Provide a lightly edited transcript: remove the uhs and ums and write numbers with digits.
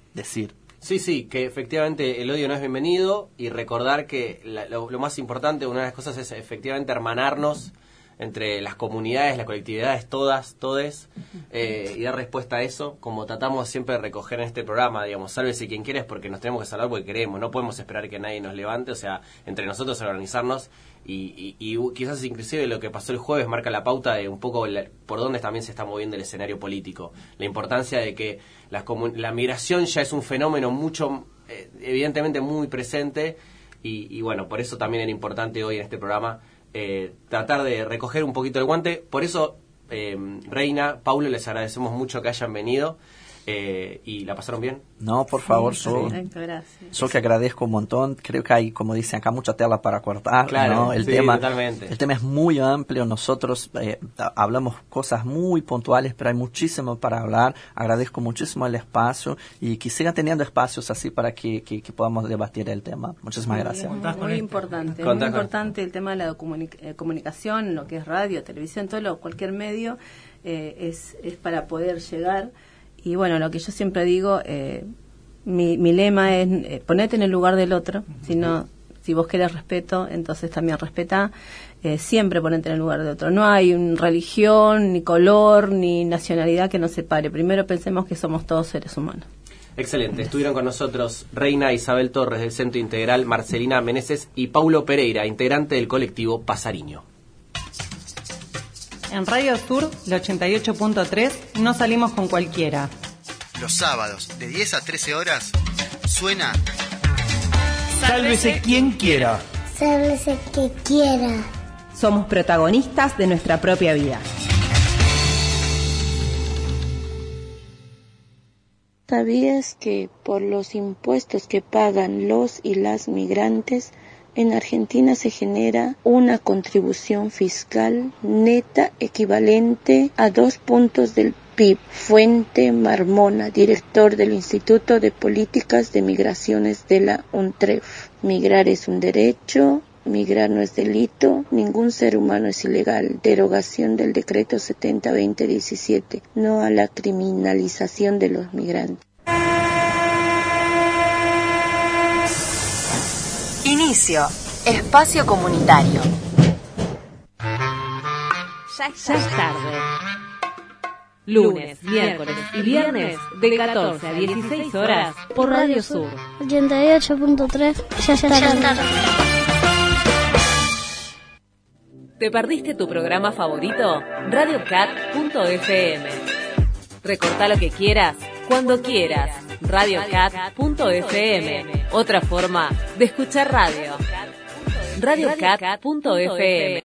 decir. Sí, que efectivamente el odio no es bienvenido, y recordar que lo más importante, una de las cosas es efectivamente hermanarnos entre las comunidades, las colectividades, todes, y dar respuesta a eso, como tratamos siempre de recoger en este programa, digamos, sálvese quien quiera, es porque nos tenemos que salvar porque queremos, no podemos esperar que nadie nos levante, o sea, entre nosotros organizarnos, y quizás inclusive lo que pasó el jueves marca la pauta de un poco por dónde también se está moviendo el escenario político, la importancia de que la migración ya es un fenómeno mucho, evidentemente muy presente, y bueno, por eso también era importante hoy en este programa tratar de recoger un poquito el guante. Por eso, Reina, Paulo, les agradecemos mucho que hayan venido, y la pasaron bien. No, por favor, gracias. Que agradezco un montón. Creo que hay, como dicen acá, mucha tela para cortar. Claro, ¿no? El sí, totalmente. El tema es muy amplio. Nosotros hablamos cosas muy puntuales, pero hay muchísimo para hablar. Agradezco muchísimo el espacio y que sigan teniendo espacios así para que podamos debatir el tema. Muchísimas gracias. Muy importante. Muy importante el tema de la comunicación, lo que es radio, televisión, cualquier medio es para poder llegar. Y bueno, lo que yo siempre digo, mi lema es ponete en el lugar del otro. Si vos querés respeto, entonces también respetá. Siempre ponete en el lugar del otro. No hay religión, ni color, ni nacionalidad que nos separe. Primero pensemos que somos todos seres humanos. Excelente. Estuvieron con nosotros Reina Isabel Torres del Centro Integral, Marcelina Meneses y Paulo Pereira, integrante del colectivo Pasariño. En Radio Sur, el 88.3, no salimos con cualquiera. Los sábados, de 10 a 13 horas, suena... Sálvese quien quiera. Sálvese que quiera. Somos protagonistas de nuestra propia vida. ¿Sabías que por los impuestos que pagan los y las migrantes, en Argentina se genera una contribución fiscal neta equivalente a 2 puntos del PIB? Fuente Marmona, director del Instituto de Políticas de Migraciones de la UNTREF. Migrar es un derecho, migrar no es delito, ningún ser humano es ilegal. Derogación del decreto 70-2017, no a la criminalización de los migrantes. Inicio, espacio comunitario. Ya es tarde. Lunes, miércoles y viernes de 14 a 16 horas por Radio Sur. 88.3, ya es tarde. ¿Te perdiste tu programa favorito? RadioCat.fm. Recortá lo que quieras, cuando quieras. RadioCat.fm. Otra forma de escuchar radio. RadioCat.fm.